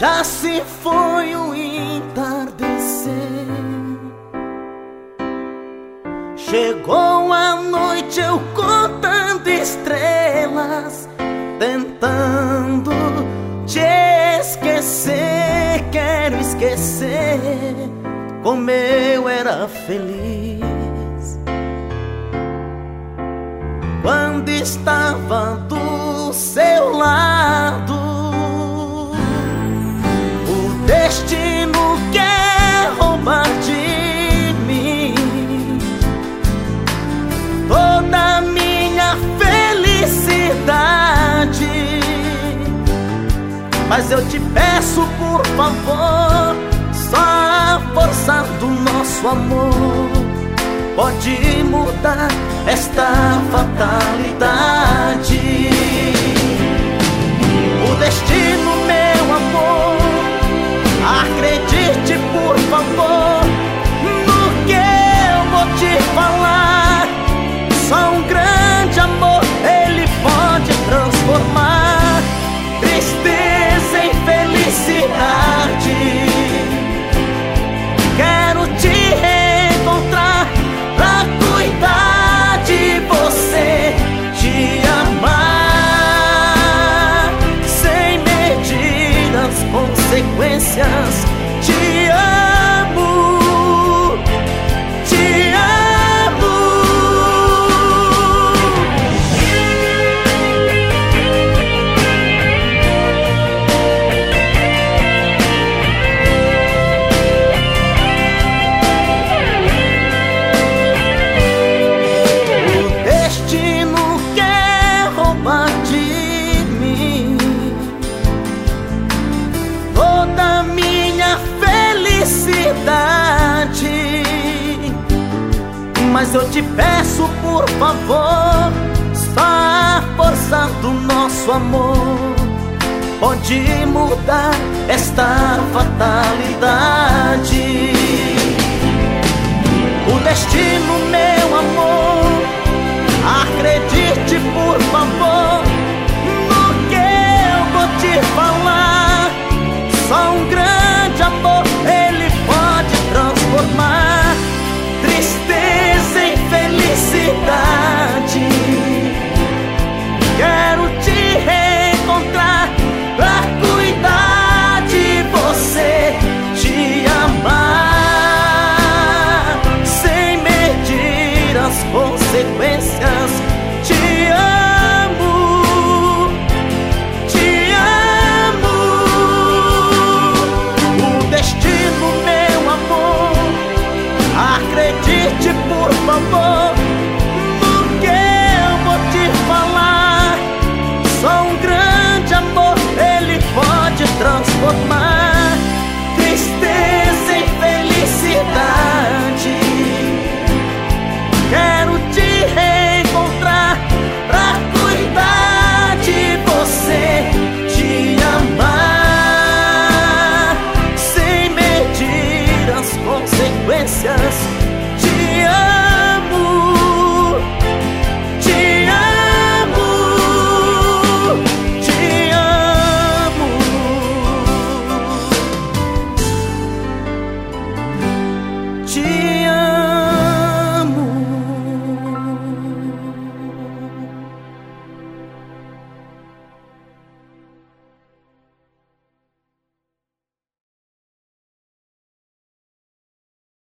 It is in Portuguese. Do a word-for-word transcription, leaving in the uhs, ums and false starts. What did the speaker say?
Já se foi o entardecer, chegou a noite, eu contando estrelas, tentando te esquecer. Quero esquecer como eu era feliz quando estava do seu lado. O destino quer roubar de mim toda a minha felicidade, mas eu te peço, por favor, só a força do nosso amor pode mudar esta fatalidade. O destino, meu amor, acredite, por favor, no que eu vou te falar. Só um grande amor, ele pode transformar tristeza em felicidade. Quero te reencontrar pra cuidar de você, te amar sem medir as consequências. Te amo, te amo. O destino quer roubar de mim toda a minha felicidade, mas eu te peço, por favor, só a força do nosso amor pode mudar esta fatalidade.